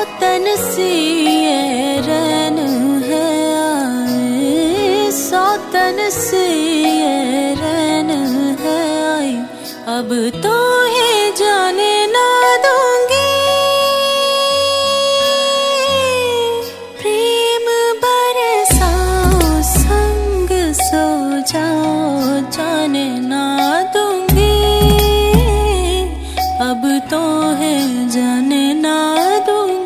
सौतन सी ये रैन है आई, सौतन सी ये रैन है आई, अब तो ही जाने ना दूंगी। प्रेम बरसाओ संग सो जाओ, जाने ना दूंगी, अब तो है जाने ना दूंगी।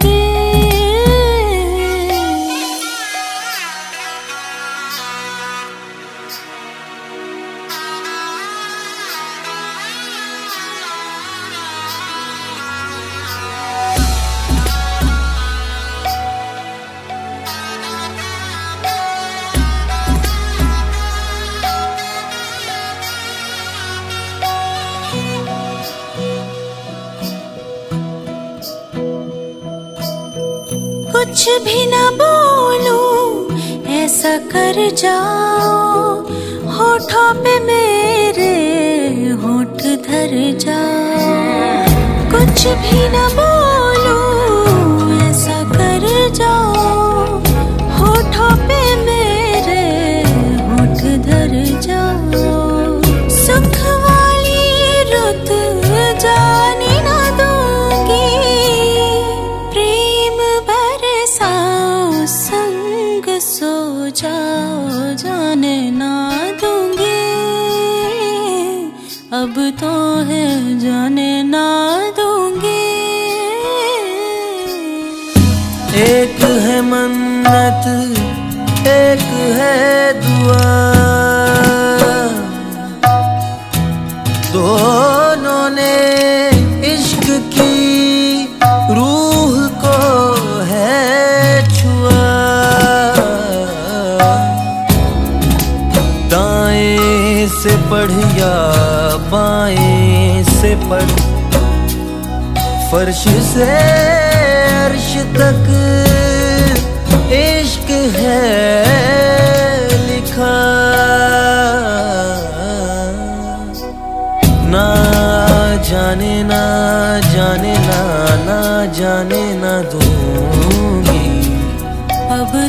कुछ भी ना बोलूं ऐसा कर जाओ, होठों पे मेरे होठ धर जाओ। कुछ भी ना बोलूं ऐसा कर जाओ, होठों पे मेरे होठ धर जाओ। सुख वाली रुत जाने ना दूंगी, प्रेम बरसाओ संग सो जाओ, जाने ना दूंगी, अब तो है जाने ना दूंगी। एक है मन्नत एक है दुआ, दोनों ने इश्क की रूह को है छुआ। दाएं से पढ़ या बाएं से पढ़, फर्श से अर्श तक इश्क है लिखा। ना जाने ना जाने ना, ना जाने ना दूंगी, अब